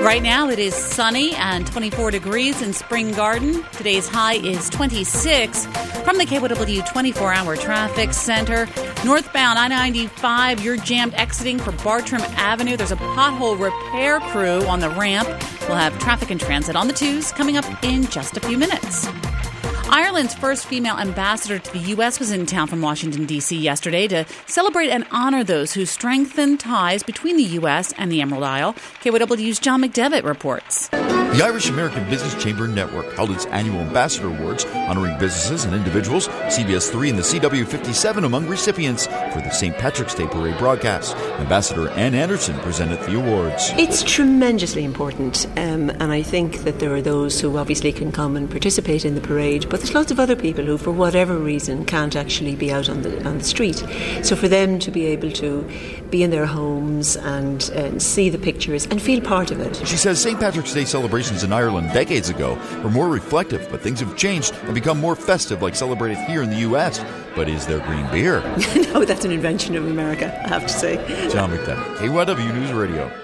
Right now it is sunny and 24 degrees in Spring Garden. Today's high is 26. From the KYW 24-hour traffic center, northbound I-95, you're jammed exiting for Bartram Avenue. There's a pothole repair crew on the ramp. We'll have traffic and transit on the twos coming up in just a few minutes. Ireland's first female ambassador to the U.S. was in town from Washington, D.C. yesterday to celebrate and honor those who strengthen ties between the U.S. and the Emerald Isle. KYW's John McDevitt reports. The Irish American Business Chamber Network held its annual Ambassador Awards, honoring businesses and individuals, CBS 3 and the CW57 among recipients for the St. Patrick's Day Parade broadcast. Ambassador Ann Anderson presented the awards. It's tremendously important, and I think that there are those who obviously can come and participate in the parade, but there's lots of other people who, for whatever reason, can't actually be out on the street. So for them to be able to be in their homes and see the pictures and feel part of it. She says St. Patrick's Day celebrations in Ireland decades ago were more reflective, but things have changed and become more festive, like celebrated here in the U.S. But is there green beer? No, that's an invention of America, I have to say. John McDevitt, KYW News Radio.